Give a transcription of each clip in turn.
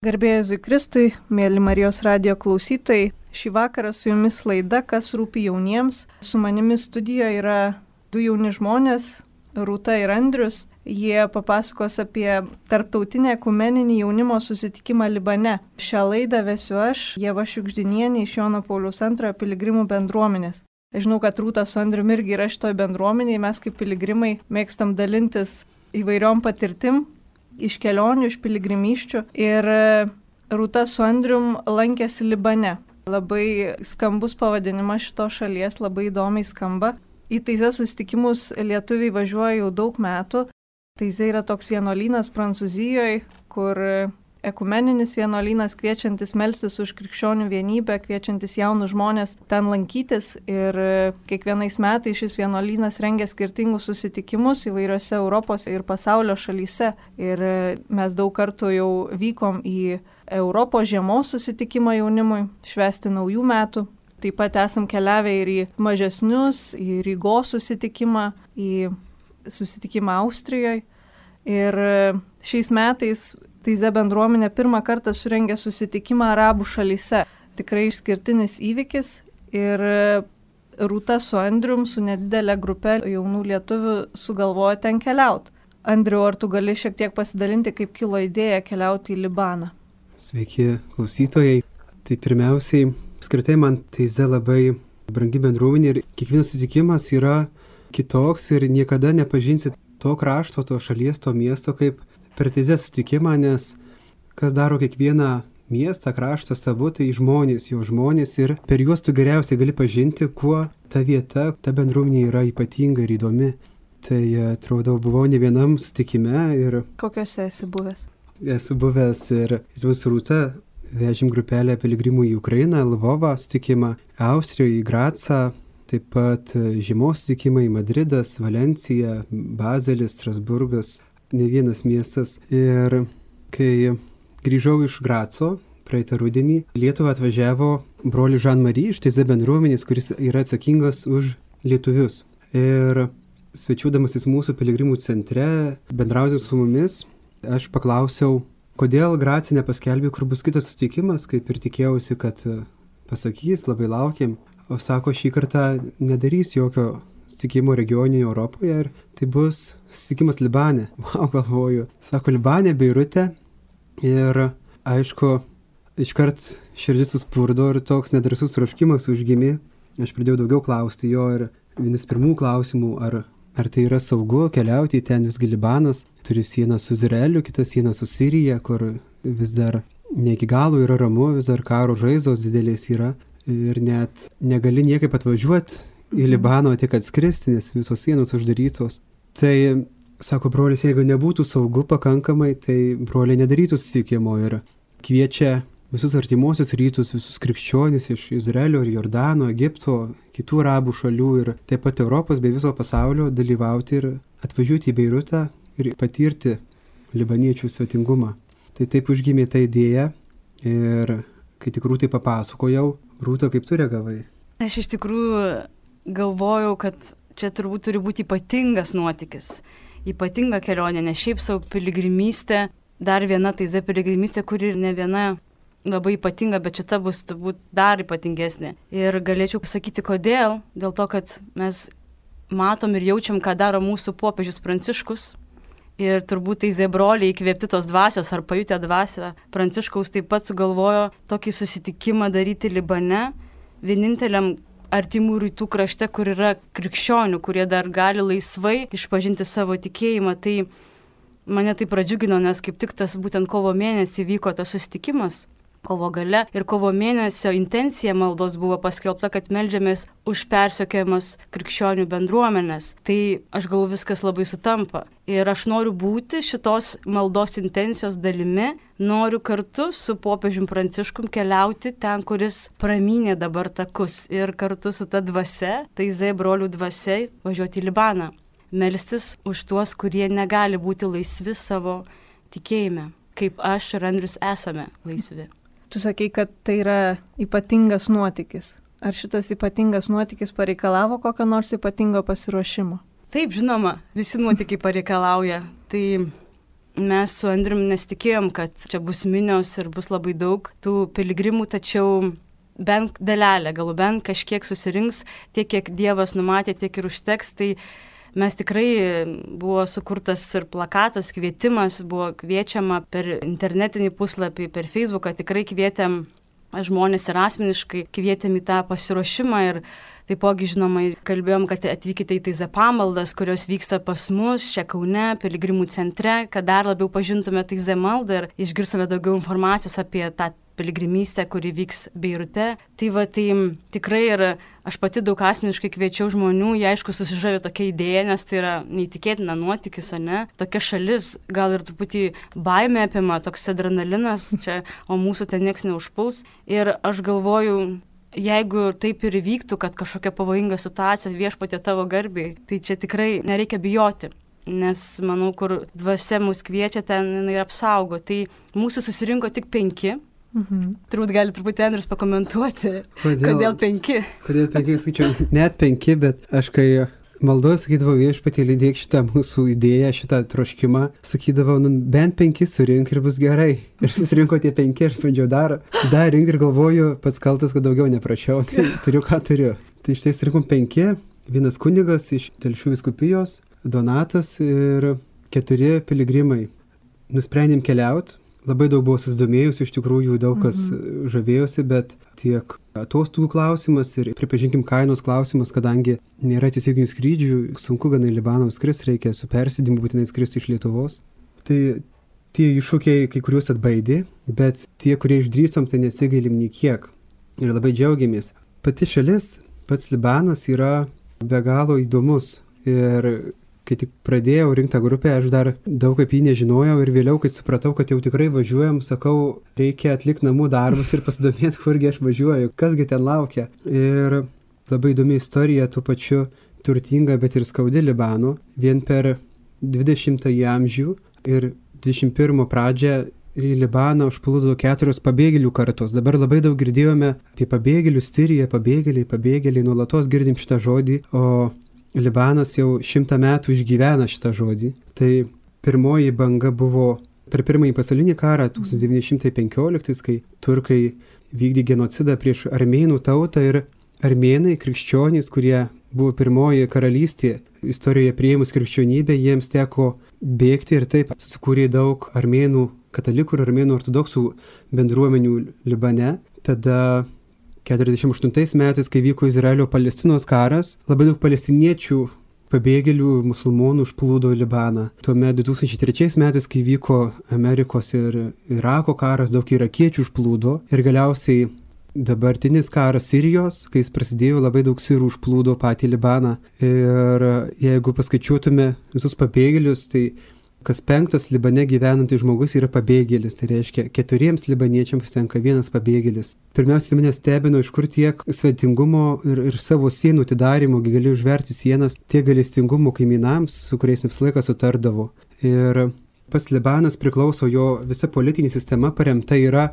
Garbė Jėzui Kristui, mėly Marijos radijo klausytojai, šį vakarą su jumis laida Kas rūpi jauniems. Su manimi studijoje yra du jauni žmonės, Rūta ir Andrius. Jie papasakos apie tarptautinę ekumeninį jaunimo susitikimą Libane. Šią laidą vesiu aš, Ieva Šiugždinienė iš Jono Pauliaus II piligrimų bendruomenės. Aš žinau, kad Rūta su Andrium irgi yra šitoj bendruomenėje, mes kaip piligrimai mėgstam dalintis įvairiom patirtim. Iš kelionių, iš piligrimysčių. Ir Rūta su Andrium lankėsi Libane. Labai skambus pavadinimas šitos šalies, labai įdomiai skamba. Į Taizė susitikimus lietuviai važiuoja jau daug metų. Taizė yra toks vienuolynas Prancūzijoje, kur ekumeninis vienuolynas kviečiantis melstis už krikščionių vienybę, kviečiantis jaunus žmonės ten lankytis. Ir kiekvienais metais šis vienuolynas rengia skirtingus susitikimus įvairiose Europos ir pasaulio šalyse. Ir mes daug kartų jau vykom į Europos žiemos susitikimą jaunimui, švęsti naujų metų. Taip pat esam keliavę ir į mažesnius, į Rygos susitikimą, į susitikimą Austrijoje. Ir šiais metais Taizė bendruomenė pirmą kartą surengė susitikimą arabų šalyse. Tikrai išskirtinis įvykis ir Rūta su Andrium, su nedidelė grupė jaunų lietuvių sugalvojo ten keliauti. Andriu, ar tu gali šiek tiek pasidalinti, kaip kilo idėja keliauti į Libaną? Sveiki klausytojai. Tai pirmiausiai, apskritai man Taizė labai brangi bendruomenė ir kiekvienas susitikimas yra kitoks ir niekada nepažinsit to krašto, to šalies, to miesto kaip per Taizę sutikimą, nes kas daro kiekvieną miestą, kraštą savo, tai žmonės, jo žmonės ir per juos tu geriausiai gali pažinti, kuo ta vieta, ta bendruomenė yra ypatinga ir įdomi. Tai atrodo, buvau ne vienam sutikime ir... Kokiuose esi buvęs? Esu buvęs ir su Rūta vežim grupelę piligrimų į Ukrainą, Lvovą sutikimą, Austrijoje, į Gracą, taip pat žiemos sutikimai Madridas, Valencija, Bazelis, Strasburgas. Ne vienas miestas. Ir kai grįžau iš Graco praeitą rudenį, Lietuvą atvažiavo broli Jean-Marie iš Taizė bendruomenės, kuris yra atsakingas už lietuvius. Ir svečiuodamasis mūsų piligrimų centre, bendrauti su mumis, aš paklausiau, kodėl Grace nepaskelbė, kur bus kitas susitikimas, kaip ir tikėjausi, kad pasakys, labai laukėm. O sako, šį kartą nedarys jokio susitikimo regioninėje Europoje ir tai bus susitikimas Libane. Wow, galvoju. Sako, Libane, Beirute. Ir aišku, iškart širdis suspurdo ir toks nedrąsus troškimas užgimė. Aš pradėjau daugiau klausti jo ir vienas pirmų klausimų, ar tai yra saugu keliauti į ten, visgi Libanas turi sieną su Izraeliu, kitą sieną su Sirija, kur vis dar ne iki galo yra ramu, vis dar karo žaizdos didelės yra ir net negali niekaip atvažiuoti į Libaną, tik atskristi, nes visos sienos uždarytos. Tai, sako brolis, jeigu nebūtų saugu pakankamai, tai broliai nedarytų susitikimo ir kviečia visus artimuosius rytus, visus krikščionis iš Izraelio ir Jordano, Egipto, kitų arabų šalių ir taip pat Europos bei viso pasaulio dalyvauti ir atvažiuoti į Beirutą ir patirti libaniečių svetingumą. Tai taip užgimė ta idėja ir kai tik Rūtai papasakojau, Rūta, kaip tu reagavai? Aš iš tikrųjų galvojau, kad čia turbūt turi būti ypatingas nuotykis, ypatinga kelionė, ne šiaip savo piligrimystė, dar viena Taizė piligrimystė, kuri ir ne viena labai ypatinga, bet šita bus turbūt dar ypatingesnė. Ir galėčiau pasakyti, kodėl, dėl to, kad mes matom ir jaučiam, ką daro mūsų popiežius Pranciškus. Ir turbūt Taizė broliai įkvėpti tos dvasios ar pajutę dvasią Pranciškaus taip pat sugalvojo tokį susitikimą daryti Libane, vieninteliam artimų rytų krašte, kur yra krikščionių, kurie dar gali laisvai išpažinti savo tikėjimą. Tai mane tai pradžiugino, nes kaip tik tas būtent kovo mėnesį vyko tas susitikimas, kovo gale. Ir kovo mėnesio intencija maldos buvo paskelbta, kad meldžiamės už persekiojamas krikščionių bendruomenės. Tai aš galvoju, viskas labai sutampa. Ir aš noriu būti šitos maldos intencijos dalimi, noriu kartu su popiežium Pranciškum keliauti ten, kuris pramynė dabar takus. Ir kartu su ta dvasia, Taizė brolių dvasia, važiuoti į Libaną. Melstis už tuos, kurie negali būti laisvi savo tikėjime, kaip aš ir Andrius esame laisvi. Tu sakei, kad tai yra ypatingas nuotykis. Ar šitas ypatingas nuotykis pareikalavo kokio nors ypatingo pasiruošimo? Taip, žinoma, visi nuotykiai pareikalauja. Tai mes su Andrium nesitikėjom, kad čia bus minios ir bus labai daug tų piligrimų, tačiau bent dalelė, gal bent kažkiek susirinks, tiek kiek Dievas numatė, tiek ir užteks. Tai mes tikrai buvo sukurtas ir plakatas, kvietimas, buvo kviečiama per internetinį puslapį, per Facebooką, tikrai kvietėm žmonės ir asmeniškai, kvietėm į tą pasiruošimą ir taipogi, žinoma, kalbėjom, kad atvykite į Taizė pamaldas, kurios vyksta pas mus čia Kaune, piligrimų centre, kad dar labiau pažintume Taizė maldą ir išgirstume daugiau informacijos apie tą piligrimystę, kuri vyks Beirute. Tai tikrai ir aš pati daug asmeniškai kviečiau žmonių, jie aišku susižavė tokia idėja, nes tai yra neįtikėtina nuotykis, ne? Tokia šalis, gal ir truputį baimė apima, toks adrenalinas čia, o mūsų ten nieks neužpuls. Ir aš galvoju, jeigu taip ir įvyktų, kad kažkokia pavojinga situacija Viešpatie tavo garbei, tai čia tikrai nereikia bijoti. Nes manau, kur dvasia mus kviečia, ten jinai apsaugo. Tai mūsų susirinko tik 5. Turbūt gali truputį Andrius pakomentuoti, kodėl 5. Kodėl 5, skaičiau, net 5, bet aš kai maldoju sakydavau, Viešpatie lydėk šitą mūsų idėją, šitą troškimą, sakydavau, bent 5 surink ir bus gerai. Ir susirinko tie 5 ir pradėjau dar rinkti ir galvoju, pats kaltas, kad daugiau neprašiau, tai turiu ką turiu. Tai štai surinkom 5, vienas kunigas iš Telšių vyskupijos, Donatas ir 4 piligrimai. Nusprendėm keliauti. Labai daug buvo susidomėjusių, iš tikrųjų daug kas žavėjosi, bet tiek atostogų klausimas ir, pripažinkim, kainos klausimas, kadangi nėra tiesioginių skrydžių, sunku gana į Libaną skris, reikia su persėdimu būtinai skristi iš Lietuvos. Tai tie iššūkiai kai kuriuos atbaidė, bet tie, kurie išdrįsom, tai nesigailim nei kiek. Ir labai džiaugiamės. Pati šalis, pats Libanas yra be galo įdomus. Ir kai tik pradėjau rinkti grupę, aš dar daug apie jį nežinojau ir vėliau, kai supratau, kad jau tikrai važiuojam, sakau, reikia atlikti namų darbus ir pasidomėti, kurgi aš važiuoju, kasgi ten laukia. Ir labai įdomi istorija, tuo pačiu turtinga, bet ir skaudi Libano. Vien per 20-ąjį amžių ir 21 pradžią į Libaną užplūdo 4 pabėgėlių kartos. Dabar labai daug girdėjome apie pabėgėlius, Siriją, pabėgėliai, nuolatos girdim šitą žodį, o Libanas jau 100 metų išgyvena šitą žodį. Tai pirmoji banga buvo per Pirmąjį pasaulinį karą 1915, kai turkai vykdė genocidą prieš armėnų tautą ir armėnai, krikščionys, kurie buvo pirmoji karalystė istorijoje priėmus krikščionybę, jiems teko bėgti ir taip susikūrė daug armėnų katalikų ir armėnų ortodoksų bendruomenių Libane. Tada 48 metais, kai vyko Izraelio-Palestinos karas, labai daug palestiniečių pabėgėlių musulmonų užplūdo Libaną. Tuomet 2003 metais, kai vyko Amerikos ir Irako karas, daug irakiečių užplūdo. Ir galiausiai dabartinis karas Sirijos, kai jis prasidėjo, labai daug sirų užplūdo patį Libaną. Ir jeigu paskaičiuotume visus pabėgėlius, tai kas 5 Libane gyvenantis žmogus yra pabėgėlis, tai reiškia 4 libaniečiams tenka 1 pabėgėlis. Pirmiausia, mane stebino, iš kur tiek svetingumo ir savo sienų atidarimo, gali užverti sienas, tiek gailestingumo kaimynams, su kuriais visą laiką sutardavo. Ir pas Libanas priklauso, jo visa politinė sistema paremta yra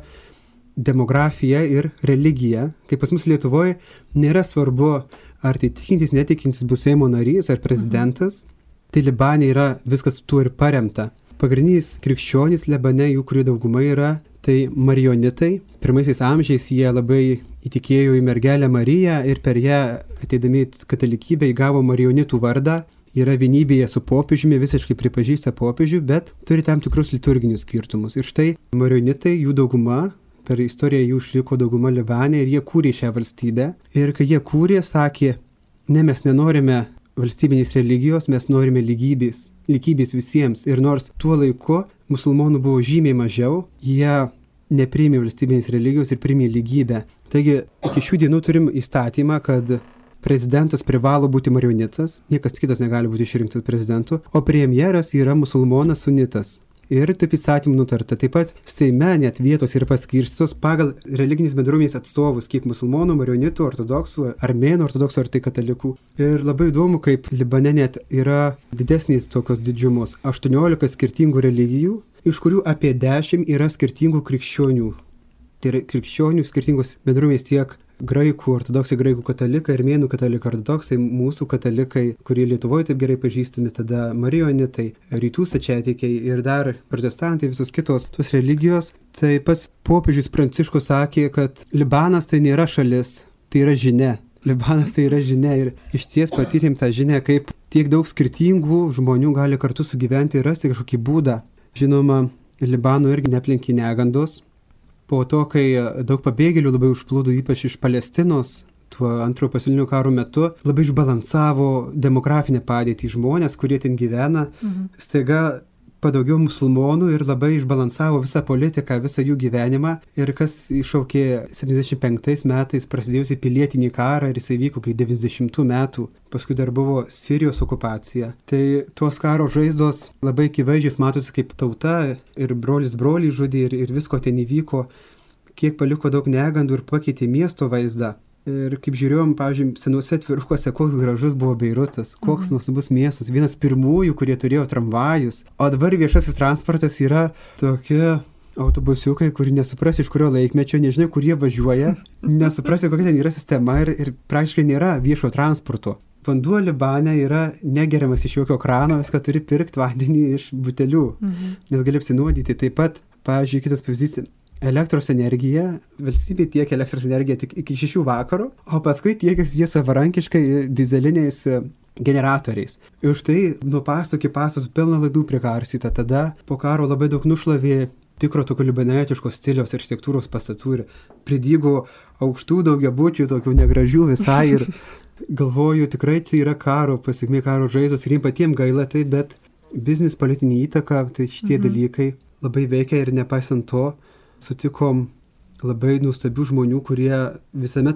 demografija ir religija. Kaip pas mus Lietuvoje nėra svarbu, ar tai tikintis, netikintis bus Seimo narys ar prezidentas. Tai Libane yra viskas tuo ir paremta. Pagrindinis krikščionys Libane, jų kurių dauguma yra, tai marionitai. Pirmaisiais amžiais jie labai įtikėjo į mergelę Mariją ir per ją ateidami katalikybę įgavo marionitų vardą. Yra vienybėje su popiežiumi, visiškai pripažįsta popiežių, bet turi tam tikrus liturginius skirtumus. Ir štai marionitai, jų dauguma, per istoriją jų išliko dauguma Libane ir jie kūrė šią valstybę. Ir kai jie kūrė, sakė, ne, mes nenorime valstybinės religijos, mes norime lygybės visiems. Ir nors tuo laiku musulmonų buvo žymiai mažiau, jie nepriėmė valstybinės religijos ir priėmė lygybę. Taigi iki šių dienų turim įstatymą, kad prezidentas privalo būti marionitas, niekas kitas negali būti išrinktas prezidentu, o premjeras yra musulmonas sunitas. Ir taip įstatymų nutarta. Taip pat Seime net vietos yra paskirstytos pagal religinės bendruomenės atstovus, kiek musulmonų, marionitų, ortodoksų, armėnų ortodoksų ar tai katalikų. Ir labai įdomu, kaip Libane net yra didesnės tokios didžiumos. 18 skirtingų religijų, iš kurių apie 10 yra skirtingų krikščionių. Tai yra krikščionių skirtingos bendruomenės tiek graikų ortodoksai, graikų katalikai, armėnų katalikai, ortodoksai, mūsų katalikai, kurie Lietuvoje taip gerai pažįstami, tada marionitai, rytų stačiatikiai ir dar protestantai, visos kitos tos religijos. Tai pats popiežius Pranciškus sakė, kad Libanas tai nėra šalis, tai yra žinia. Libanas tai yra žinia ir iš ties patyrėm tą žinią, kaip tiek daug skirtingų žmonių gali kartu sugyventi ir rasti kažkokį būdą. Žinoma, Libano irgi neaplenkė negandos. Po to, kai daug pabėgėlių labai užplūdo, ypač iš Palestinos, tuo antrojo pasaulinio karo metu, labai išbalansavo demografinę padėtį žmonės, kurie ten gyvena. Staiga padaugėjo musulmonų ir labai išbalansavo visą politiką, visą jų gyvenimą. Ir kas iššaukė 75 metais prasidėjusi pilietinį karą ir jisai vyko kai 90 metų. Paskui dar buvo Sirijos okupacija. Tai tos karo žaizdos labai akivaizdžiai matosi, kaip tauta ir brolis brolį žudė ir visko ten įvyko, kiek paliko daug negandų ir pakeitė miesto vaizdą. Ir kaip žiūrėjom, pavyzdžiui, senuose atvirukuose, koks gražus buvo Beirutas, koks nuostabus miestas, vienas pirmųjų, kurie turėjo tramvajus. O dabar viešasis transportas yra tokie autobusiukai, kurį nesuprasi iš kurio laikmečio, nežinai, kur jie važiuoja, nesuprasi, kokia ten yra sistema ir praktiškai nėra viešo transporto. Vanduo Libane yra negeriamas iš jokio krano, viską turi pirkti vandenį iš butelių, nes gali apsinuodyti. Taip pat, pavyzdžiui, kitas pavyzdys. Elektros energija, valstybė tiekia elektros energiją tik iki 6 vakaro, o paskui tiekia jie savarankiškai dizeliniais generatoriais. Ir štai nuo pastato iki pastato pilna laidų prikarsyta. Tada po karo labai daug nušlavė tikro tokio libanetiško stiliaus architektūros pastatų ir pridygo aukštų daugiabučių, tokių negražių visai. Ir galvoju, tikrai tai yra karo pasiekmė, karo žaizdos ir jiems patiems gaila tai, bet biznis, politinė įtaka, tai šitie dalykai labai veikia ir nepaisant to, sutikom labai nuostabių žmonių, kurie visame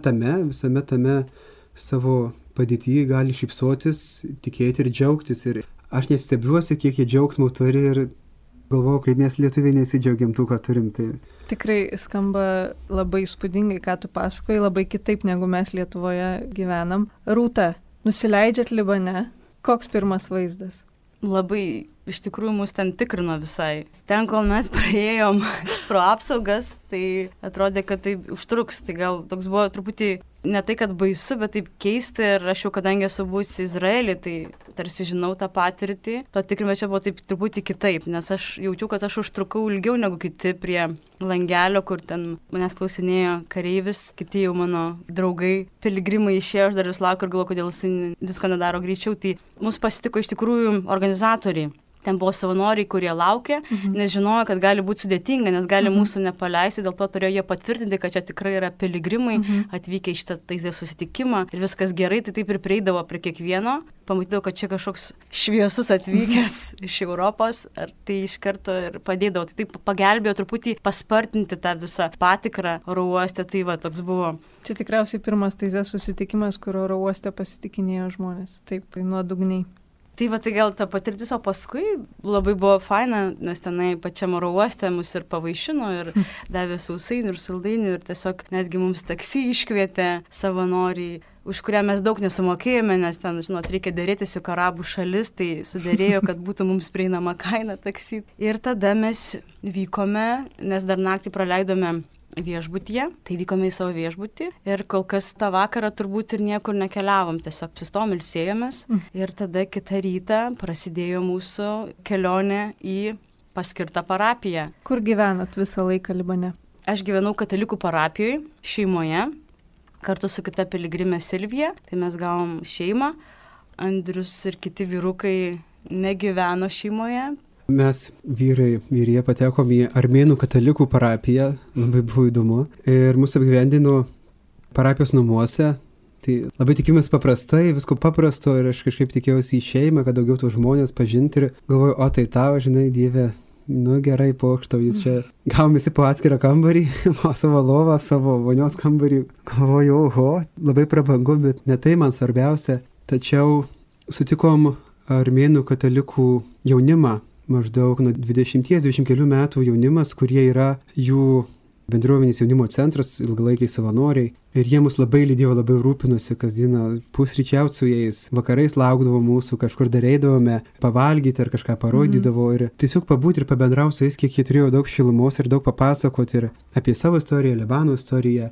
tame savo padėtyje gali šypsotis, tikėti ir džiaugtis. Ir aš nestebiuosi, kiek jie džiaugsmo turi ir galvoju, kaip mes lietuviai nesidžiaugiam tų, ką turim. Tai tikrai skamba labai įspūdingai, ką tu pasakoji, labai kitaip negu mes Lietuvoje gyvenam. Rūta, nusileidžiat Libane, koks pirmas vaizdas? Labai iš tikrųjų mus ten tikrino visai. Ten, kol mes praėjom pro apsaugas, tai atrodė, kad tai užtruks. Tai gal toks buvo truputį ne tai, kad baisu, bet taip keista. Ir aš jau, kadangi esu buvusi Izraelį, tai tarsi žinau tą patirtį. To tikrinimo čia buvo taip truputį kitaip, nes aš jaučiu, kad aš užtrukau ilgiau negu kiti prie langelio, kur ten manęs klausinėjo kareivis, kiti jau mano draugai, piligrimai išėjo, aš dar vis laukiu ir galvoju, kodėl jis visko nedaro greičiau. Tai mus pasitiko iš tikrųjų organizatoriai. Ten buvo savanoriai, kurie laukė, nes žinojo, kad gali būti sudėtinga, nes gali mūsų nepaleisti, dėl to turėjo jie patvirtinti, kad čia tikrai yra piligrimai atvykę į šitą taizės susitikimą ir viskas gerai, tai taip ir prieidavo prie kiekvieno. Pamatydavo, kad čia kažkoks šviesus atvykęs iš Europos, ar tai iš karto ir padėdavo. Tai taip pagelbėjo truputį paspartinti tą visą patikrą oro uoste, tai va, toks buvo. Čia tikriausiai pirmas taizės susitikimas, kur oro uoste pasitikinėjo žmonės. Taip, nuodugniai. Tai va, tai gal ta patirtis, o paskui labai buvo faina, nes tenai pačiam oro uoste mus ir pavaišino ir davė sausainių ir saldainių ir tiesiog netgi mums taksi iškvietė savanoriai, už kurią mes daug nesumokėjome, nes ten, žinot, reikia dėrėtis juk arabų šalis, tai sudėrėjo, kad būtų mums prieinama kaina taksi. Ir tada mes vykome, nes dar naktį praleidome viešbutyje, tai vykome į savo viešbutį ir kol kas tą vakarą turbūt ir niekur nekeliavom, tiesiog apsistojom, ilsėjomės ir tada kitą rytą prasidėjo mūsų kelionė į paskirtą parapiją. Kur gyvenat visą laiką Libane? Aš gyvenau katalikų parapijoje, šeimoje, kartu su kita piligrimė Silvija, tai mes gavom šeimą, Andrius ir kiti vyrukai negyveno šeimoje. Mes vyrai ir jie patekom į armėnų katalikų parapiją, labai buvo įdomu, ir mūsų apgyvendino parapijos namuose. Tai labai tikimės paprastai, visko paprasto ir aš kažkaip tikėjausi į šeimą, kad daugiau tų žmonės pažinti ir galvoju, o tai tau, žinai, Dieve, nu gerai pokštau, jis čia gavom visi po atskirą kambarį, o savo lovą, savo vonios kambarį. Galvoju, oho, labai prabangu, bet ne tai man svarbiausia. Tačiau sutikom armėnų katalikų jaunimą, maždaug nuo 20-20 kelių metų jaunimas, kurie yra jų bendruomenės jaunimo centras, ilgalaikiai savanoriai. Ir jie mus labai lydėjo, labai rūpinosi, kasdieną pusryčiauti su jais, vakarais laukdavo mūsų, kažkur dar eidavome pavalgyti ar kažką parodydavo. Ir tiesiog pabūti ir pabendrauti su jais, kiek jie turėjo daug šilumos ir daug papasakoti ir apie savo istoriją, Libano istoriją.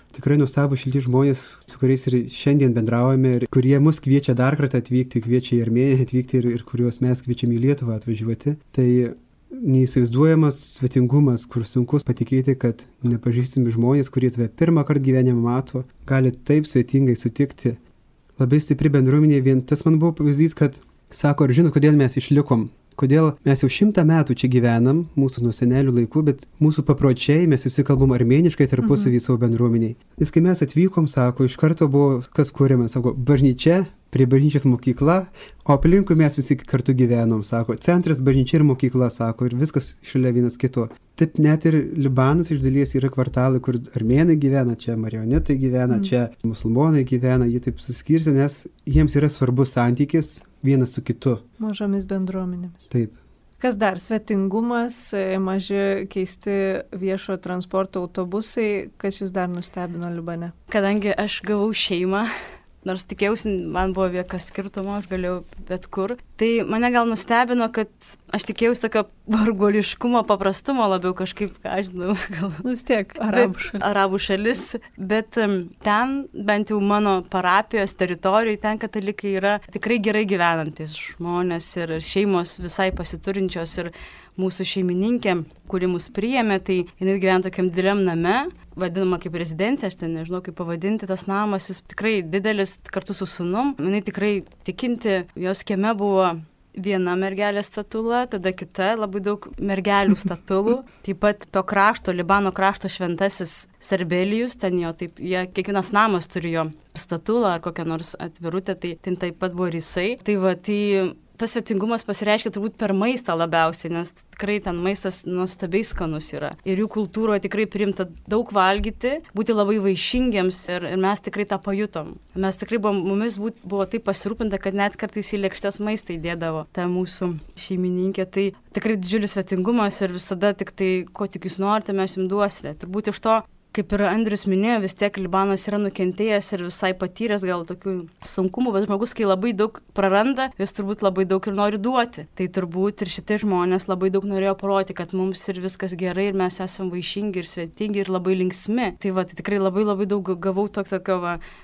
tikrai nuostabų šilti žmonės, su kuriais ir šiandien bendraujame ir kurie mus kviečia dar kartą atvykti, kviečia į Armėniją atvykti ir kuriuos mes kviečiame į Lietuvą atvažiuoti. Tai neįsivaizduojamas svetingumas, kur sunkus patikėti, kad nepažįstami žmonės, kurie tave pirmą kartą gyvenime mato, gali taip svetingai sutikti. Labai stipri bendruomenė, vien tas man buvo pavyzdys, kad sako, ar žinot, kodėl mes išlikom? Kodėl mes jau 100 metų čia gyvenam, mūsų nuo senelių laikų, bet mūsų papročiai, mes visi kalbam armėniškai tarpusavy savo bendruomeniai. Nes kai mes atvykom, sako, iš karto buvo kas kuriama, sako, bažnyčia, prie bažnyčios mokykla, o aplinkui mes visi kartu gyvenom, sako, centras, bažnyčia ir mokykla, sako, ir viskas šalia vienas kito. Taip net ir Libanas iš dalies yra kvartalai, kur armėnai gyvena, čia marionitai gyvena, čia musulmonai gyvena, jie taip suskirstė, nes jiems yra svarbus santykis vienas su kitu. Mažomis bendruomenėmis. Taip. Kas dar? Svetingumas, maži keisti viešo transporto autobusai. Kas jūs dar nustebino Libane? Kadangi aš gavau šeimą, nors tikėjausi, man buvo jokio skirtumo, aš galėjau bet kur. Tai mane gal nustebino, kad aš tikėjausi tokio varguoliškumo, paprastumo labiau kažkaip, ką aš žinau, gal. Vis tiek, arabų šalis. Bet ten, bent jau mano parapijos teritorijoje, ten katalikai yra tikrai gerai gyvenantis žmonės ir šeimos visai pasiturinčios ir mūsų šeimininkė, kuri mus priėmė, tai jinai gyvena tokiam dideliam name, vadinama kaip rezidencija, aš ten nežinau kaip pavadinti, tas namas, jis tikrai didelis kartu su sūnum, jinai tikrai tikinti, jos kieme buvo viena mergelė statula, tada kita, labai daug mergelių statulų, taip pat to krašto, Libano krašto šventasis Sarbelijus, ten jo, taip, kiekvienas namas turėjo statulą ar kokią nors atvirutę, tai ten taip pat buvo ir jisai. Tai va, tas svetingumas pasireiškia turbūt per maistą labiausiai, nes tikrai ten maistas nuostabiai skanus yra. Ir jų kultūroje tikrai priimta daug valgyti, būti labai vaišingiems ir mes tikrai tą pajutom. Mes tikrai mumis buvo taip pasirūpinta, kad net kartais į lėkštes maistą įdėdavo ta mūsų šeimininkė. Tai tikrai didžiulis svetingumas ir visada tik tai, ko tik jūs norite, mes jums duosite. Turbūt iš to, kaip ir Andrius minėjo, vis tiek Libanas yra nukentėjęs ir visai patyręs gal tokių sunkumų, bet žmogus, kai labai daug praranda, jis turbūt labai daug ir nori duoti. Tai turbūt ir šitie žmonės labai daug norėjo parodyti, kad mums ir viskas gerai ir mes esame vaišingi ir svetingi ir labai linksmi. Tai va, tai tikrai labai daug gavau tokio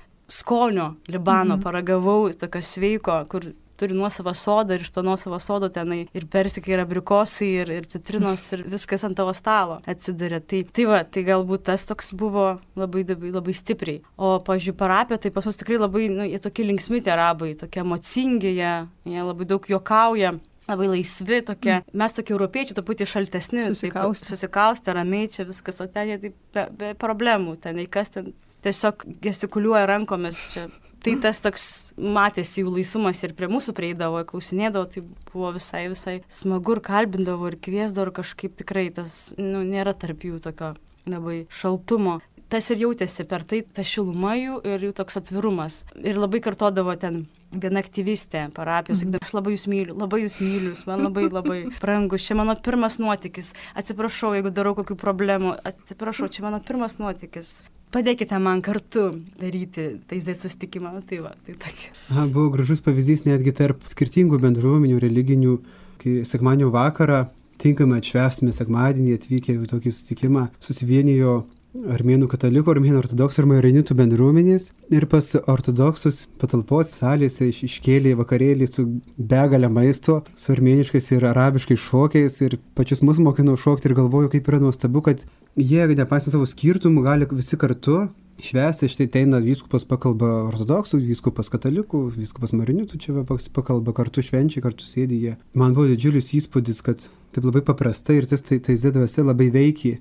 skonio Libano, paragavau tokio sveiko, kur turi nuosavą sodą ir iš to nuosavo sodo tenai ir persikai ir abrikosai ir citrinos ir viskas ant tavo stalo atsiduria. Tai galbūt tas toks buvo labai stipriai. O, pavyzdžiui, parapija, tai pas mus tikrai labai, jie tokie linksmi tie arabai, tokie emocingi, jie labai daug juokauja. Labai laisvi tokie, mes tokie europiečiai, truputį šaltesni, susikaustę, ramiai, čia viskas, o ten jie taip be problemų, ten kas ten tiesiog gestikuliuoja rankomis čia. Tai tas toks matėsi jų laisumas ir prie mūsų prieidavo, klausinėdavo, tai buvo visai smagu ir kalbindavo ir kviesdavo ir kažkaip tikrai tas, nėra tarp jų tokio labai šaltumo. Tas ir jautėsi per tai, ta šiluma jų ir jų toks atvirumas. Ir labai kartodavo ten viena aktyvistė parapijos, sakydavo, aš labai jūs myliu, man labai brangus, čia mano pirmas nuotykis, atsiprašau, jeigu darau kokių problemų, atsiprašau, čia mano pirmas nuotykis. Padėkite man kartu daryti taizai susitikimą, tai tokia. Buvo gražus pavyzdys netgi tarp skirtingų bendruomenių, religinių, kai sekmadienio vakarą tinkamai atšvęsime sekmadienį atvykę į tokį susitikimą, susivienijo armėnų katalikų, armėnų ortodoksų ir maronitų bendruomenės ir pas ortodoksus patalpos salėse iškėlė vakarėlį su begalė maisto, su armėniškais ir arabiškais šokiais ir pačius mus mokino šokti ir galvoju, kaip yra nuostabu, kad jie, nepaisant savo skirtumų, gali visi kartu švęsti. Štai teina vyskupas pakalba ortodoksų, vyskupas katalikų, vyskupas maronitų čia pakalba, kartu švenčia, kartu sėdi jie. Man buvo didžiulis įspūdis, kad taip labai paprastai ir tas taizė dvasia labai veikia.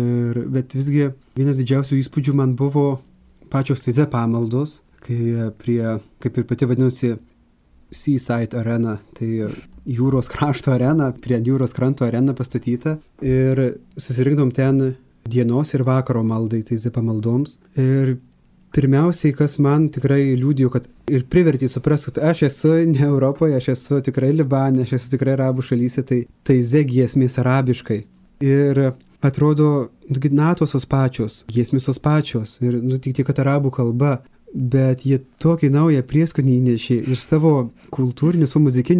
Bet visgi vienas didžiausių įspūdžių man buvo pačios taizė pamaldos, kai prie, kaip ir pati vadinosi, Seaside arena, tai jūros krašto arena, prie jūros kranto arena pastatyta ir susirinkdom ten dienos ir vakaro maldai, taizė pamaldoms. Ir pirmiausiai, kas man tikrai liūdėjo, kad ir privertė suprasti, kad aš esu ne Europoje, aš esu tikrai Libane, aš esu tikrai arabų šalyse, tai taizė giesmės arabiškai. Ir atrodo, natos tos pačios, giesmės tos pačios ir tik kad arabų kalba. Bet jie tokį naują prieskonį įnešė ir savo kultūrinio, savo muzikinio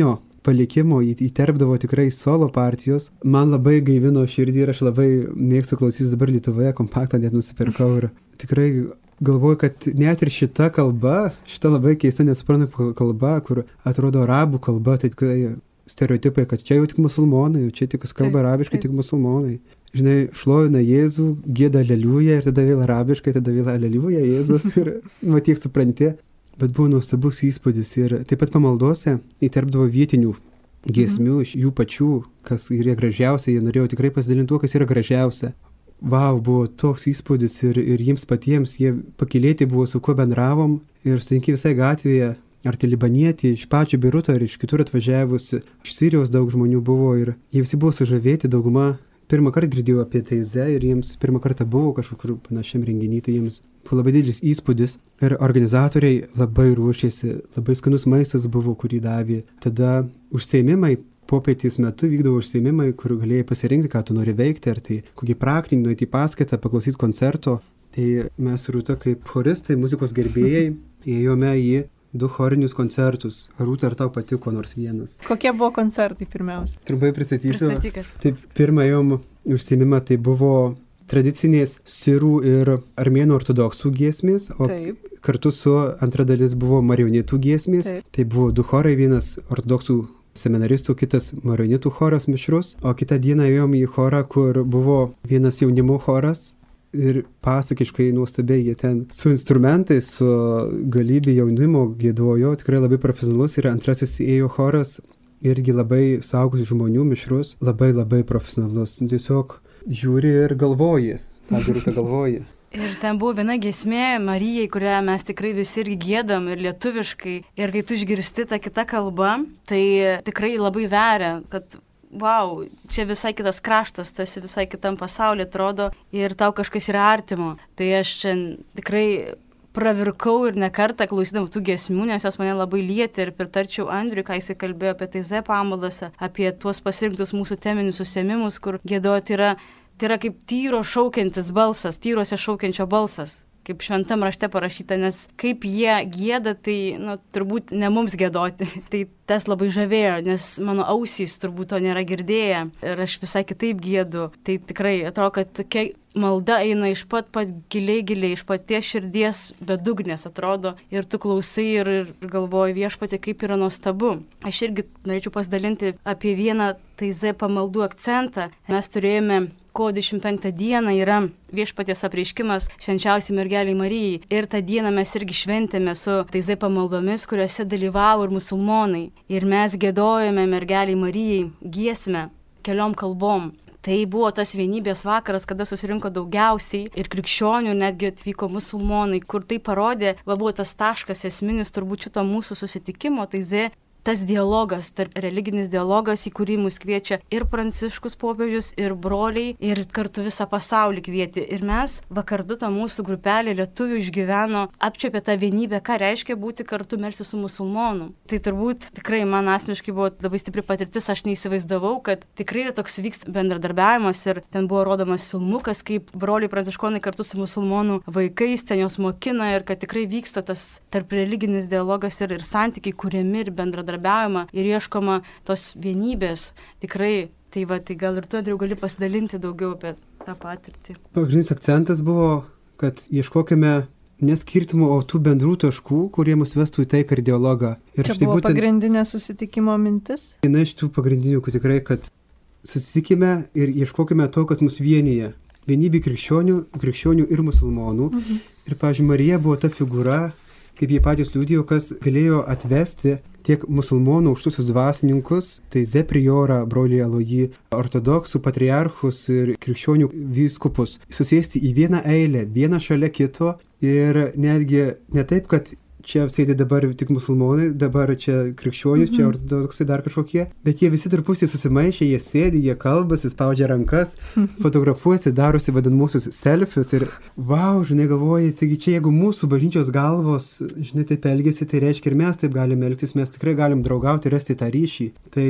palikimo įterpdavo tikrai solo partijos. Man labai gaivino širdį ir aš labai mėgstu klausytis dabar Lietuvoje, kompaktą net nusipirkau ir tikrai galvoju, kad net ir šita kalba, šita labai keista nesuprantama kalba, kur atrodo arabų kalba, tai tikrai stereotipai, kad čia jau tik musulmonai, čia tik kalba arabiškai, tik musulmonai. Žinai, šlovina Jėzų, gieda aleliuja ir tada vėl arabiškai, tada vėl aleliuja Jėzus ir tiek supranti. Bet buvo nuostabus įspūdis ir taip pat pamaldose įterpdavo vietinių giesmių iš jų pačių, kas yra gražiausia, jie norėjo tikrai pasidalinti tuo, kas yra gražiausia. Vau, buvo toks įspūdis ir jiems patiems, jie pakylėti buvo, su kuo bendravom ir sutinki visai gatvėje, ar tai libanietį, iš pačio Beiruto ir iš kitur atvažiavusi, iš Sirijos daug žmonių buvo ir jie visi buvo sužavėti, dauguma pirmą kartą girdėjau apie Taizė ir jiems pirmą kartą buvo kažkokiu panašiam renginį, tai jiems buvo labai didelis įspūdis ir organizatoriai labai ruošėsi, labai skanus maistas buvo, kurį davė. Tada užsiėmimai, popietės metu vykdavo užsiėmimai, kur galėjai pasirinkti, ką tu nori veikti, ar tai kokį praktinį, nueiti į paskaitą, paklausyti koncerto. Tai mes Rūta kaip choristai, muzikos gerbėjai, ėjome į 2 chorinius koncertus. Rūta, ar tau patiko nors vienas? Kokie buvo koncertai pirmiausia? Trumpai pristatysiu. Taip, pirmąjom užsiėmimą tai buvo tradicinės sirų ir armėnų ortodoksų giesmės, o kartu su antra dalis buvo marionetų giesmės. Taip. Tai buvo 2 chorai, vienas ortodoksų seminaristų, kitas marionetų choras mišrus, o kitą dieną ėjom į chorą, kur buvo vienas jaunimo choras. Ir pasakiškai nuostabiai jie ten su instrumentais, su galybė jaunimo giedojo, tikrai labai profesionalus. Ir antrasis ėjo choras, irgi labai suaugusių žmonių mišrus, labai profesionalus. Tiesiog žiūri ir galvoji, ką Rūta galvoji. Ir ten buvo viena giesmė Marijai, kurią mes tikrai visi irgi giedam ir lietuviškai. Ir kai tu išgirsti tą kitą kalbą, tai tikrai labai veria, kad vau, čia visai kitas kraštas, tu esi visai kitam pasaulyje atrodo ir tau kažkas yra artimo. Tai aš čia tikrai pravirkau ir ne kartą klausydama tų giesmių, nes jos mane labai lietė ir pritarčiau Andriui, ką jisai kalbėjo apie Taizė pamaldose, apie tuos pasirinktus mūsų teminius užsiėmimus, kur giedojo, tai yra kaip tyro šaukiantis balsas, tyrose šaukiančio balsas. Kaip šventam rašte parašyta, nes kaip jie gieda, tai turbūt ne mums giedoti. Tai tas labai žavėjo, nes mano ausys turbūt to nėra girdėję ir aš visai kitaip giedu. Tai tikrai atrodo, kad tokia malda eina iš pat giliai, iš paties širdies bedugnės atrodo ir tu klausai ir galvoji viešpatie, kaip yra nuostabu. Aš irgi norėčiau pasidalinti apie vieną Taizė pamaldų akcentą. Mes turėjome kovo 25 dieną yra viešpaties apreiškimas švenčiausiai mergeliai Marijai. Ir tą dieną mes irgi šventėme su Taizė pamaldomis, kuriuose dalyvavo ir musulmonai. Ir mes giedojome mergeliai Marijai giesmę keliom kalbom. Tai buvo tas vienybės vakaras, kada susirinko daugiausiai ir krikščionių, netgi atvyko musulmonai, kur tai parodė, buvo tas taškas esminis turbūt šito mūsų susitikimo, Taizė. Tas dialogas, religinis dialogas, į kurį mus kviečia ir Pranciškus popiežius, ir broliai, ir kartu visą pasaulį kvieti. Ir mes vakardu tą mūsų grupelį lietuvių išgyveno, apčiopė tą vienybę, ką reiškia būti kartu melstis su musulmonu. Tai turbūt tikrai man asmeniškai buvo labai stipri patirtis, aš neįsivaizdavau, kad tikrai toks vyksta bendradarbiavimas ir ten buvo rodomas filmukas, kaip broliai pranciškonai kartu su musulmonų vaikais ten jos mokina ir kad tikrai vyksta tas tarp religinis dialogas ir santykiai kuriami ir bendradarbiavimą. Ir ieškoma tos vienybės. Tikrai, tai gal ir tu, Andriau, gali pasidalinti daugiau apie tą patirtį. Pagrindinis akcentas buvo, kad ieškokime neskirtimų, o tų bendrų taškų, kurie mus vestų į taiką ir dialogą. Ir čia buvo pagrindinė susitikimo mintis? Viena iš tų pagrindinių, kad tikrai, kad susitikime ir ieškokime to, kas mus vienyje. Vienybė krikščionių ir musulmonų. Ir, pavyzdžiui, Marija buvo ta figūra, kaip jie patys liudijo, kas galėjo atvesti tiek musulmonų aukštusius dvasininkus, Taizė priorą, brolį Aloji, ortodoksų patriarchus ir krikščionių vyskupus, susėsti į vieną eilę, vieną šalia kito ir netgi ne taip, kad čia sėdi dabar tik musulmonai, dabar čia krikščionys, čia ortodoksai dar kažkokie, bet jie visi tarpusai susimaišė, jie sėdi, jie kalbasi, spaudžia rankas, fotografuojasi, darosi vadinamuosius selfius ir vau, žinai, galvoji, taigi čia jeigu mūsų bažnyčios galvos, žinai, taip elgesi, tai reiškia ir mes taip galime elgtis, mes tikrai galim draugauti, rasti tą ryšį. Tai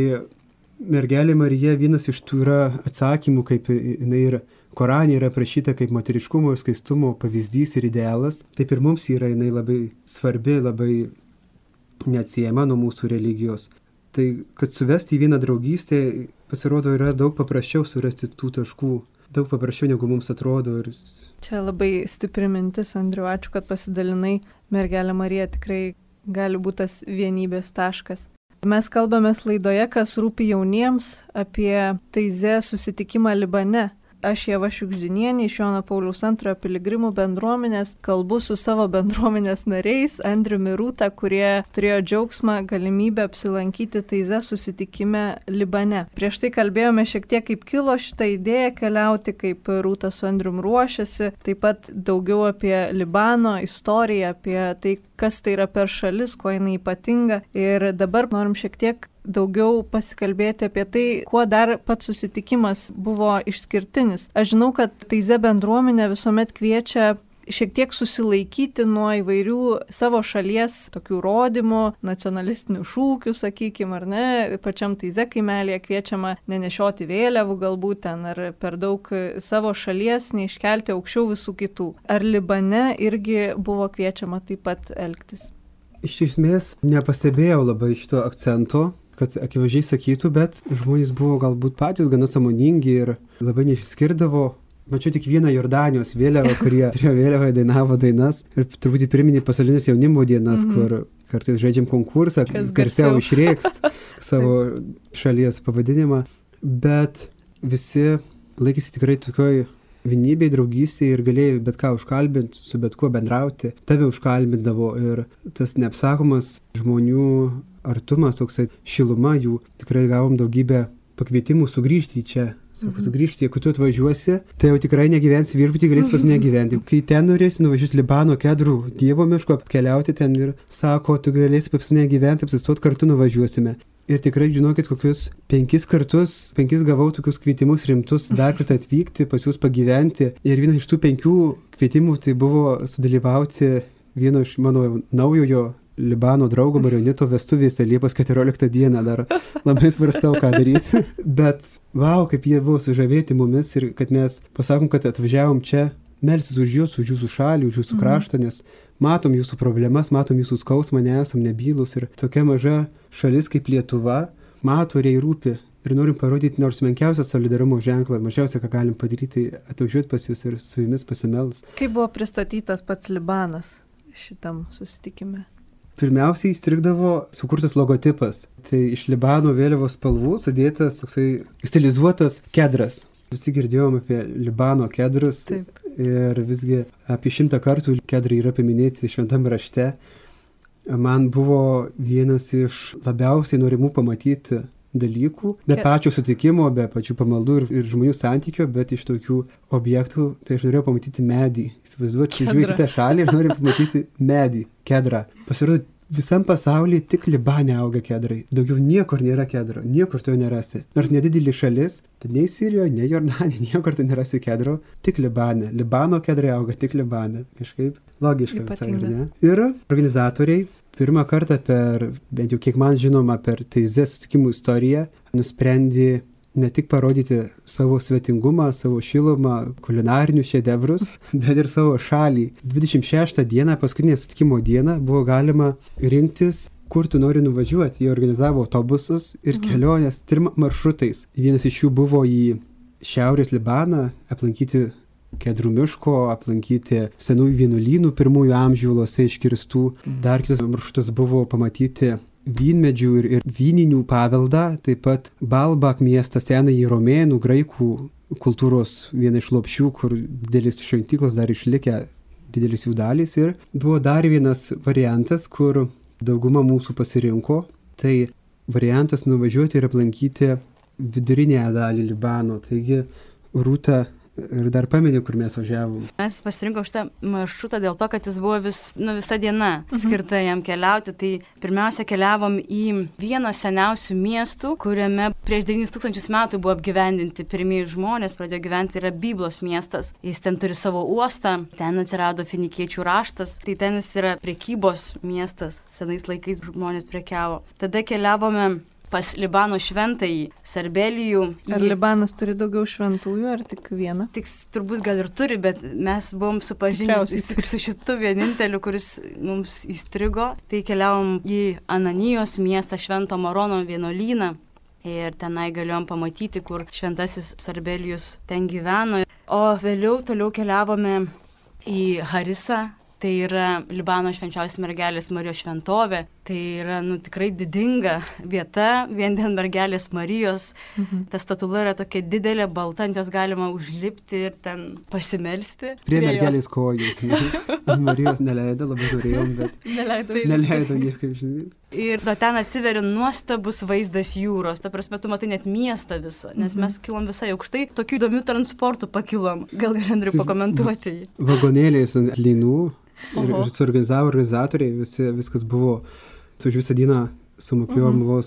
mergelė Marija vienas iš tų yra atsakymų, kaip jinai yra Korane yra aprašyta kaip moteriškumo ir skaistumo pavyzdys ir idealas. Taip ir mums yra jinai labai svarbi, labai neatsiejama nuo mūsų religijos. Tai kad suvesti į vieną draugystę, pasirodo, yra daug paprasčiau surasti tų taškų. Daug paprasčiau, negu mums atrodo. Čia labai stipri mintis, Andriu, ačiū, kad pasidalinai. Mergelė Marija tikrai gali būti tas vienybės taškas. Mes kalbame laidoje, kas rūpi jauniems, apie Taizė susitikimą Libane. Aš Ieva Šiugždinienė iš Jono Pauliaus II piligrimų bendruomenės kalbu su savo bendruomenės nariais Andriumi Rūta, kurie turėjo džiaugsmą galimybę apsilankyti Taizė susitikime Libane. Prieš tai kalbėjome šiek tiek, kaip kilo šitą idėją keliauti, kaip Rūta su Andrium ruošiasi, taip pat daugiau apie Libano istoriją, apie tai, kas tai yra per šalis, kuo jinai ypatinga. Ir dabar norim šiek tiek daugiau pasikalbėti apie tai, kuo dar pats susitikimas buvo išskirtinis. Aš žinau, kad Taizė bendruomenė visuomet kviečia šiek tiek susilaikyti nuo įvairių savo šalies tokių rodymų, nacionalistinių šūkių, sakykime, ar ne. Pačiam Taizė kaimelėje kviečiama nenešioti vėliavų galbūt ten, ar per daug savo šalies neiškelti aukščiau visų kitų. Ar Libane irgi buvo kviečiama taip pat elgtis? Iš esmės nepastebėjau labai šito akcento, kad akivaizdžiai sakytų, bet žmonės buvo galbūt patys gana sąmoningi ir labai neišskirdavo. Mačiau tik vieną Jordanijos vėliavą, kurie turėjo vėliavą, dainavo dainas ir turbūt priminė pasaulinės jaunimo dienas, kur kartais žaidžiam konkursą, garsiau išreiks savo šalies pavadinimą, bet visi laikėsi tikrai tokioj vienybėj, draugystėj ir galėjo bet ką užkalbinti, su bet kuo bendrauti, tave užkalbindavo ir tas neapsakomas žmonių artumas, toksai šiluma jų, tikrai gavom daugybę pakvietimų sugrįžti į čia. Sako, sugrįžti, jeigu tu atvažiuosi, tai jau tikrai negyvensi viešbutį, galėsi pas mane gyventi. Kai ten norėsi nuvažiuoti Libano kedrų Dievo miško, apkeliauti ten ir sako, tu galėsi pas mane gyventi, apsistot kartu nuvažiuosime. Ir tikrai žinokit, kokius 5 gavau tokius kvietimus rimtus dar kartą atvykti, pas jūs pagyventi. Ir vienas iš tų 5 kvietimų tai buvo sudalyvauti vieno iš mano naujojo Libano draugo Marionito vestuvėse Liepos 14 dieną. Dar labai svarstau, ką daryti. Bet vau, kaip jie buvo sužavėti mumis ir kad mes pasakom, kad atvažiavom čia melsis už jūs, už jūsų šalį, už jūsų kraštą, nes matom jūsų problemas, matom jūsų skausmą, nesam nebylus ir tokia maža šalis kaip Lietuva mato ir jai rūpi. Ir norim parodyti nors menkiausią solidarumo ženklą, mažiausia, ką galim padaryti, atvažiuoti pas jūs ir su jumis pasimelst. Kaip buvo pristatytas pats Libanas šitam susitikime? Pirmiausiai įstrigdavo sukurtas logotipas. Tai iš Libano vėliavos spalvų sudėtas toksai stilizuotas kedras. Visi girdėjom apie Libano kedrus. Taip. Ir visgi apie 100 kartų kedrai yra paminėti šventame rašte. Man buvo vienas iš labiausiai norimų pamatyti dalykų, be pačio sutikimo, be pačių pamaldų ir žmonių santykio, bet iš tokių objektų, tai aš norėjau pamatyti medį. Įsivaizduoti, žiūrėjau kitą šalį ir noriu pamatyti medį, kedrą. Pasirodo, visam pasaulyje tik Libane auga kedrai. Daugiau niekur nėra kedro, niekur to nerasi. Nors nedidelė šalis, tai nei Sirijoje, nei Jordanija, niekur to nerasi kedro, tik Libane. Libano kedrai auga tik Libane. Kažkaip logiška visai, ar ne? Ir organizatoriai pirmą kartą per, bent jau kiek man žinoma, per Taizė susitikimų istoriją nusprendė ne tik parodyti savo svetingumą, savo šilumą, kulinarinius šedevrus, bet ir savo šalį. 26 dieną, paskutinę susitikimo dieną, buvo galima rinktis, kur tu nori nuvažiuoti. Jie organizavo autobusus ir keliones 3 maršrutais. Vienas iš jų buvo į Šiaurės Libaną, aplankyti Kedrų miško, aplankyti senųjų vienuolynų pirmųjų amžių uolose iškirstų. Dar kitas maršrutas buvo pamatyti vynmedžių ir vyninių paveldą, taip pat Balbak miestas, senąjį romėnų, graikų kultūros viena iš lopšių, kur didelis šventyklos dar išlikę, didelis jų dalys. Ir buvo dar vienas variantas, kur dauguma mūsų pasirinko, tai variantas nuvažiuoti ir aplankyti vidurinėje dalį Libano. Taigi, Rūta, ir dar pameni, kur mes važiavom. Mes pasirinkom šitą maršrutą dėl to, kad jis buvo visa diena skirta jam keliauti. Tai pirmiausia keliavom į vieną seniausių miestų, kuriame prieš 9000 metų buvo apgyvendinti pirmieji žmonės, pradėjo gyventi, yra Byblos miestas. Jis ten turi savo uostą, ten atsirado finikiečių raštas, tai ten jis yra prekybos miestas, senais laikais žmonės prekiavo. Tada keliavome pas Libano šventąjį Sarbelijų. Ar Libanas turi daugiau šventųjų, ar tik vieną? Tik turbūt gal ir turi, bet mes buvom supažinę su šitu vieninteliu, kuris mums įstrigo. Tai keliavom į Ananijos miestą, Švento Marono vienuolyną. Ir tenai galėjom pamatyti, kur šventasis Sarbelijus ten gyveno. O vėliau toliau keliavome į Harisą. Tai yra Libano švenčiausios mergelės Marijos šventovė. Tai yra tikrai didinga vieta, vien dėl mergelės Marijos. Ta statula yra tokia didelė, balta, ant jos galima užlipti ir ten pasimelsti. Prie mergelės kojų. Ant Marijos neleido, labai norėjom, bet neleido niekaip, žinai. Ir ten atsiveria nuostabus vaizdas jūros. Ta prasme, tu matai net miestą visą, nes mes kilom visai aukštai. Tokių įdomių transportų pakilom. Gal gali, Andriu, pakomentuoti jį? Vagonėliais ant lynų ir suorganizavo organizatoriai, viskas buvo. Už visą dieną sumokėjom vos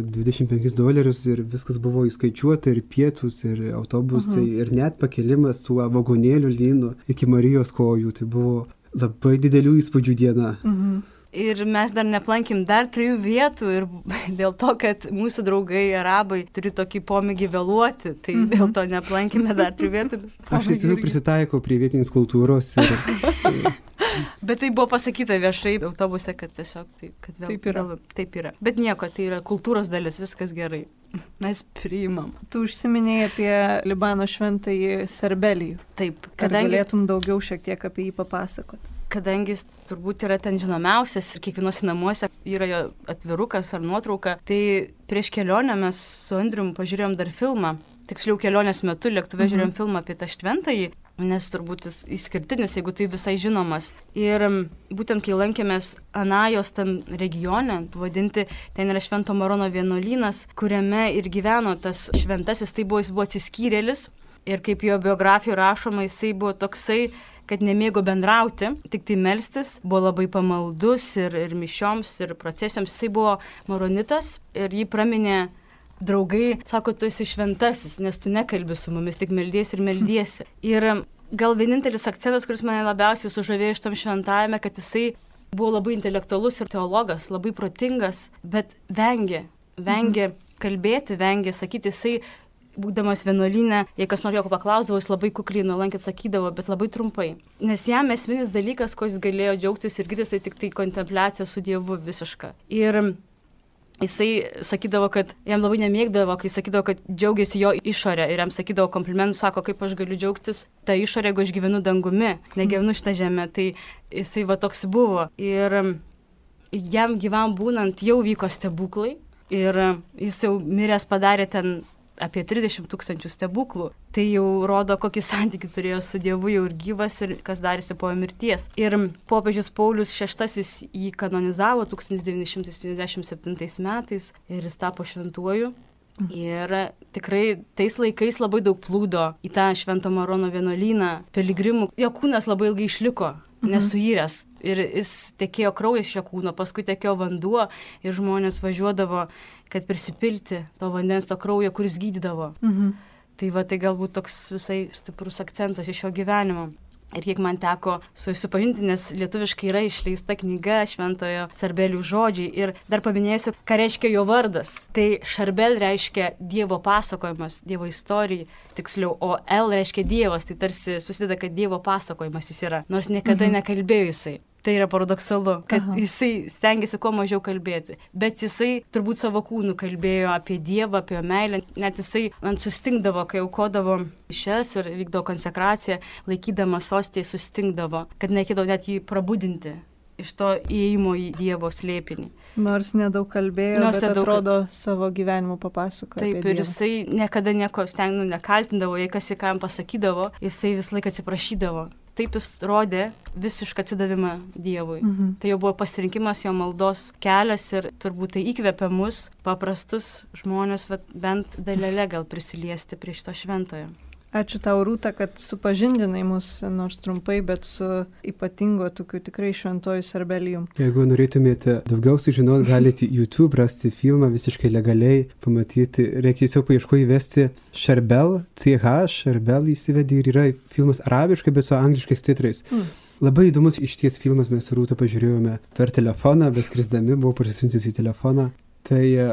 $25 ir viskas buvo įskaičiuota, ir pietus, ir autobusai, ir net pakelimas su vagonėliu lynu iki Marijos kojų. Tai buvo labai didelių įspūdžių diena. Ir mes dar neplankėm dar 3 vietų ir dėl to, kad mūsų draugai arabai turi tokį pomėgį vėluoti, tai dėl to neplankėme dar 3 vietų. Aš tiesiog prisitaikau prie vietinės kultūros. Bet tai buvo pasakyta viešai autobuse, kad tiesiog taip yra. Bet nieko, tai yra kultūros dalis, viskas gerai. Mes priimam. Tu užsiminėjai apie Libano šventąjį Sarbelijų. Taip. Ar galėtum daugiau šiek tiek apie jį papasakoti? Kadangi jis turbūt yra ten žinomiausias ir kiekvienuose namuose yra jo atvirukas ar nuotrauka, tai prieš kelionę mes su Andrium pažiūrėjom dar filmą. Tiksliau kelionės metu lėktuve žiūrėjom filmą apie tą šventąjį, nes turbūt jis išskirtinis, jeigu tai visai žinomas. Ir būtent kai lankėmės Anajos tam regione, vadinti, ten yra Švento Marono vienuolynas, kuriame ir gyveno tas šventasis, tai jis buvo atsiskyrėlis. Ir kaip jo biografijoje rašoma, jisai buvo toksai, kad nemėgo bendrauti, tik tai melstis, buvo labai pamaldus ir mišioms, ir procesijoms. Jisai buvo maronitas ir jį praminė draugai, sako, tu esi šventasis, nes tu nekalbi su mumis, tik meldiesi ir meldiesi. Ir gal vienintelis akcentas, kuris mane labiausiai sužavėjo šitam šventajame, kad jisai buvo labai intelektualus ir teologas, labai protingas, bet vengė kalbėti, vengė sakyti, jisai būdamas vienuolyne, jei kas norėjo paklausdavo, jis labai kukliai nuolankiai atsakydavo, bet labai trumpai. Nes jam esminis dalykas, ko jis galėjo džiaugtis ir gytis, tai tik tai kontempliacija su Dievu visiška. Ir jisai sakydavo, kad jam labai nemėgdavo, kai sakydavo, kad džiaugiasi jo išorė ir jam sakydavo komplimentus, sako, kaip aš galiu džiaugtis tą išorę, jeigu aš gyvenu dangumi, negyvenu šitą žemę. Tai jisai toks buvo. Ir jam gyvam būnant jau vyko stebuklai ir jis jau miręs padarė ten apie 30 000 stebuklų. Tai jau rodo, kokį santykį turėjo su Dievu jau ir gyvas ir kas darėsi po mirties. Ir popiežius Paulius VI jį kanonizavo 1957 metais ir jis tapo šventuoju. Ir tikrai tais laikais labai daug plūdo į tą Švento Marono vienuolyną piligrimų. Jo kūnas labai ilgai išliko, nesuyręs. Ir jis tekėjo kraujas šio kūno, paskui tekėjo vanduo ir žmonės važiuodavo, kad prisipilti to vandens, to kraujo, kuris gydydavo. Tai galbūt toks visai stiprus akcentas iš šio gyvenimo. Ir kiek man teko su juo supažinti, nes lietuviškai yra išleista knyga Šventojo Sarbelijų žodžiai. Ir dar paminėsiu, ką reiškia jo vardas. Tai Šarbel reiškia Dievo pasakojimas, Dievo istorija, tiksliau, o El reiškia Dievas. Tai tarsi susideda, kad Dievo pasakojimas jis yra, nors niekada nekalbėjo jisai. Tai yra paradoksalu, kad jisai stengiasi kuo mažiau kalbėti. Bet jisai turbūt savo kūnu kalbėjo apie Dievą, apie meilę. Net jisai sustingdavo, kai aukodavo mišias ir vykdavo konsekraciją, laikydama sostėje sustingdavo, kad nereikėdavo net jį prabudinti iš to įėjimo į Dievo slėpinį. Nors nedaug kalbėjo, bet atrodo savo gyvenimu papasakojo. Taip, ir jisai niekada nieko nekaltindavo, jei kas į ką jam pasakydavo, jisai visą laiką atsiprašydavo. Taip jis rodė visišką atsidavimą Dievui. Tai jau buvo pasirinkimas, jo maldos kelias ir turbūt tai įkvepia mus, paprastus žmonės, bent dalelę gal prisiliesti prie šito šventojo. Ačiū tau, Rūta, kad supažindinai mus, nors trumpai, bet su ypatingo tokiu tikrai šventoju Sarbelijum. Jeigu norėtumėte daugiau sužinoti, galite YouTube rasti filmą visiškai legaliai, pamatyti. Reikia tiesiog paieško įvesti Šarbel, Šarbel įsivedi ir yra filmas arabiškai, bet su angliškais titrais. Labai įdomus išties filmas, mes su Rūta pažiūrėjome per telefoną, beskrisdami, buvau parsisiuntęs į telefoną. Tai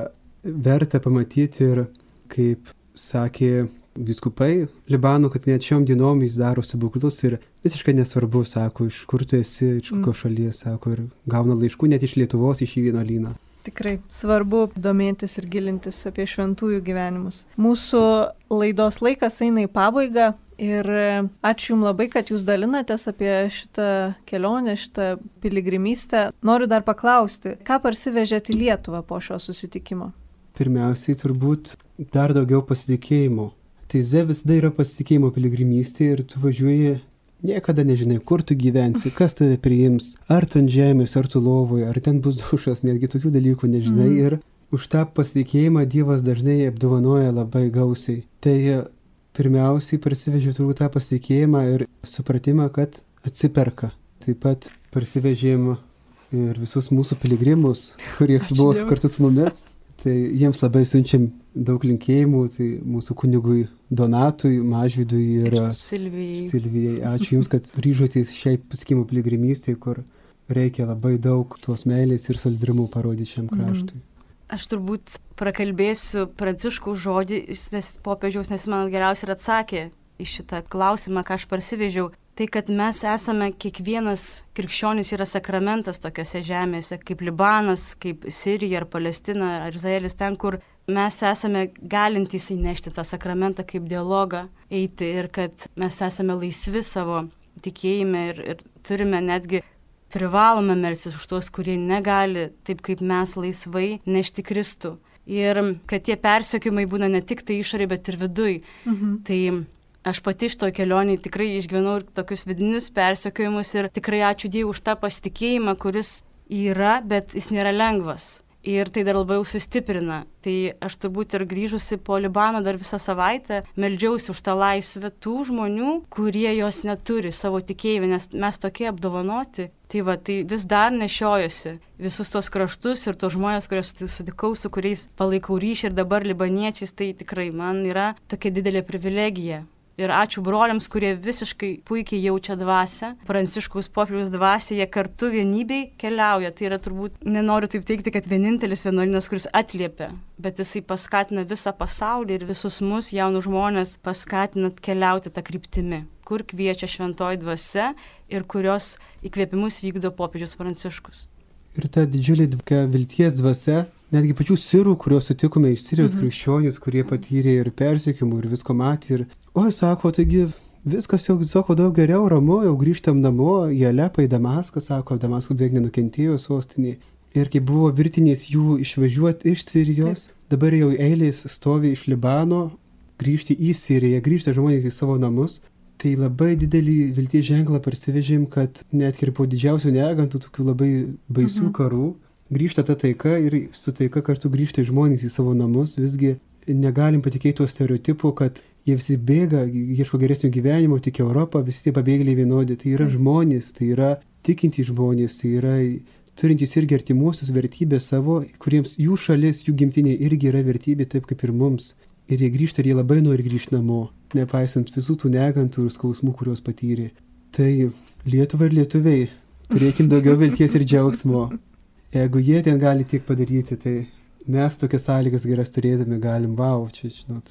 verta pamatyti ir, kaip sakė vyskupai Libano, kad net šiom dienom jis daro stebuklus ir visiškai nesvarbu, sako, iš kur tu esi, iš kokios šalies, sako, ir gauna laiškų net iš Lietuvos, iš į vienuolyną. Tikrai svarbu domėtis ir gilintis apie šventųjų gyvenimus. Mūsų laidos laikas eina į pabaigą ir ačiū Jums labai, kad Jūs dalinatės apie šitą kelionę, šitą piligrimystę. Noriu dar paklausti, ką parsivežėte į Lietuvą po šio susitikimo? Pirmiausiai turbūt dar daugiau pasitikėjimo. Tai visada yra pasitikėjimo piligrimystė ir tu važiuoji, niekada nežinai, kur tu gyvensi, kas tave priims, ar tu ant žemės, ar tu lovoje, ar ten bus dušas, netgi tokių dalykų nežinai. Ir už tą pasitikėjimą Dievas dažnai apdovanoja labai gausiai. Tai pirmiausiai parsivežiau turbūt tą pasitikėjimą ir supratimą, kad atsiperka. Taip pat parsivežėm ir visus mūsų piligrimus, kurie buvo kartu su mumis. Tai jiems labai siunčiam daug linkėjimų, tai mūsų kunigui Donatui, Mažvydui ir Silvijai. Ačiū Jums, kad ryžotės šiai pasitikėjimo piligrimystėje, kur reikia labai daug tos meilės ir solidarumo parodyti šiam kraštui. Aš turbūt prakalbėsiu Pranciškaus žodį, popiežiaus, nes man geriausiai ir atsakė į šitą klausimą, ką aš parsivežiau. Tai, kad mes esame, kiekvienas krikščionis yra sakramentas tokiose žemėse, kaip Libanas, kaip Sirija ar Palestina ar Izraelis, ten, kur mes esame galintys įnešti tą sakramentą kaip dialogą eiti ir kad mes esame laisvi savo tikėjime ir turime netgi privalome melstis už tuos, kurie negali taip kaip mes laisvai nešti Kristų. Ir kad tie persekiojimai būna ne tik tai išorėje, bet ir viduj. Tai aš pati iš to kelionį tikrai išgyvenau ir tokius vidinius persekiojimus ir tikrai ačiū Dievui už tą pasitikėjimą, kuris yra, bet jis nėra lengvas. Ir tai dar labai sustiprina. Tai aš turbūt ir grįžusi po Libano dar visą savaitę meldžiausi už tą laisvę tų žmonių, kurie jos neturi savo tikėjime, nes mes tokie apdovanoti. Tai vis dar nešiojuosi visus tos kraštus ir tos žmonės, kuriuos sutikau, su kuriais palaikau ryšį ir dabar libaniečiais, tai tikrai man yra tokia didelė privilegija. Ir ačiū broliams, kurie visiškai puikiai jaučia dvasią, Pranciškaus popiežiaus dvasią, jie kartu vienybei keliauja. Tai yra turbūt, nenoriu taip teikti, kad vienintelis vienuolynas, kuris atliepia, bet jisai paskatina visą pasaulį ir visus mus, jaunus žmonės, paskatina keliauti tą kryptimį, kur kviečia šventoji dvasia ir kurios įkvėpimus vykdo popiežius Pranciškus. Ir ta didžiulė vilties dvasia, netgi pačių sirų, kuriuos sutikome iš Sirijos krikščionys, kurie patyrė ir persekiojimų ir visko matė. Ir, sako, taigi viskas jau, sako, daug geriau, ramu, jau grįžtam namo, į Alepą, į Damaską, sako, Damaskas beveik nenukentėjo sostinėje. Ir kai buvo virtinės jų išvažiuoti iš Sirijos, dabar jau eilės stovi iš Libano, grįžti į Siriją, grįžta žmonės į savo namus. Tai labai didelį vilties ženklą parsivežėm, kad net ir po didžiausių negantų, tokių labai baisių karų, grįžta ta taika ir su taika kartu grįžta žmonės į savo namus. Visgi negalim patikėti tuo stereotipu, kad jie visi bėga, ieško geresnio gyvenimo, tik Europą, visi tie pabėgėliai vienodi. Tai yra žmonės, tai yra tikintys žmonės, tai yra turintys irgi artimuosius vertybės savo, kuriems jų šalis, jų gimtinė irgi yra vertybė, taip kaip ir mums. Ir jie grįžta ir jie labai nori grįžti namo, nepaisant visų tų negantų ir skausmų, kuriuos patyrė. Tai Lietuva ir lietuviai, turėkim daugiau vilties ir džiaugsmo. Jeigu jie ten gali tiek padaryti, tai mes tokias sąlygas geras turėdami galim, čia,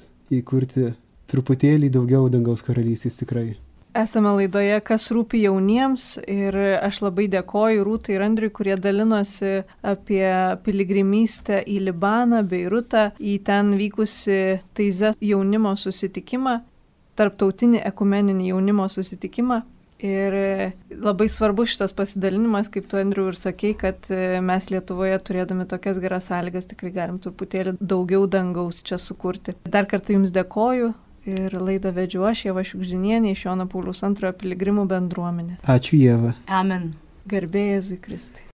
įkurti truputėlį daugiau dangaus karalystės tikrai. Esame laidoje Kas rūpi jauniems ir aš labai dėkoju Rūtai ir Andriui, kurie dalinosi apie piligrimystę į Libaną, Beirutą, į ten vykusi Taize jaunimo susitikimą, tarptautinį ekumeninį jaunimo susitikimą. Ir labai svarbu šitas pasidalinimas, kaip tu, Andriu, ir sakei, kad mes Lietuvoje turėdami tokias geras sąlygas tikrai galim truputėlį daugiau dangaus čia sukurti. Dar kartą Jums dėkoju. Ir laidą vedžiu aš, Ieva Šiugždinienė, iš Jono Pauliaus II piligrimų bendruomenės. Ačiū, Ieva. Amen. Garbė Jėzui Kristui.